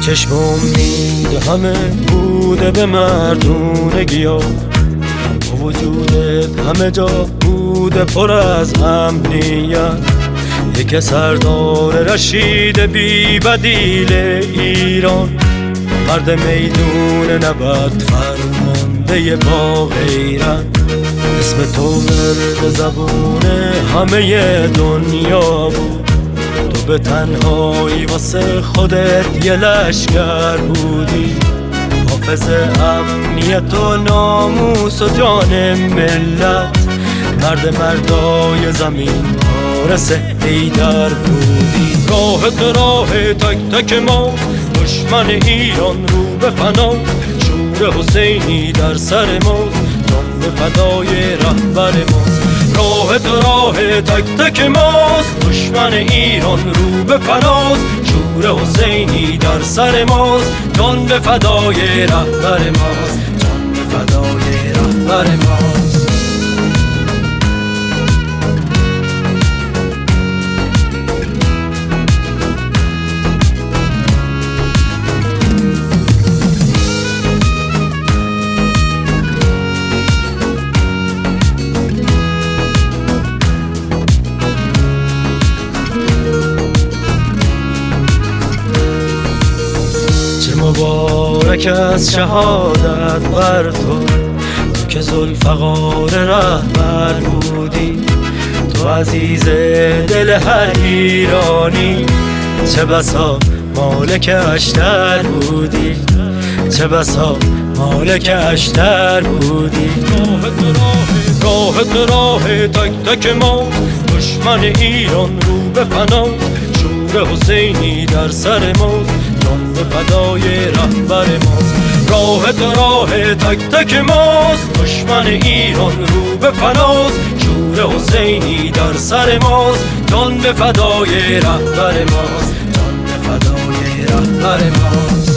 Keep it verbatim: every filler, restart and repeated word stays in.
چشم امید همه بوده به مردونگی ها، با وجودت همه جا بوده پر از امنیت. یک سردار رشید بی بدیل ایران، مرد میدون نبرد فرمانده با غیرت. اسم تو ورد زبون همه دنیا بود، تو به تنهایی واسه خودت یه لشگر بودی. حافظ امنیت و ناموس و جان ملت، مرد مردای زمین وارث حیدر بودی. راه راه تک تک ما، دشمن ایران رو به فنا، شور حسینی در سر ماست، جان به فدای رهبر ماست. راه راه تک تک ماست، دشمن ایران رو به فناست، شور حسینی در سر ماست، جان به فدای رهبر ماست، جان به فدای رهبر ماست. مبارک از شهادت بر تو، تو که ذوالفقار رهبر بودی. تو عزیز دل هر ایرانی، چه بسا مالک اشتر بودی، چه بسا مالک اشتر بودی. راه راه تک تک ما، دشمن ایران رو به فنا، شور حسینی در سر ماست، جان به فدای رهبر ماست. راه راه تک تک ماست، دشمن ایران رو به فناست، شور حسینی در سر ماست، جان به فدای رهبر ماست، جان به فدای رهبر ماست.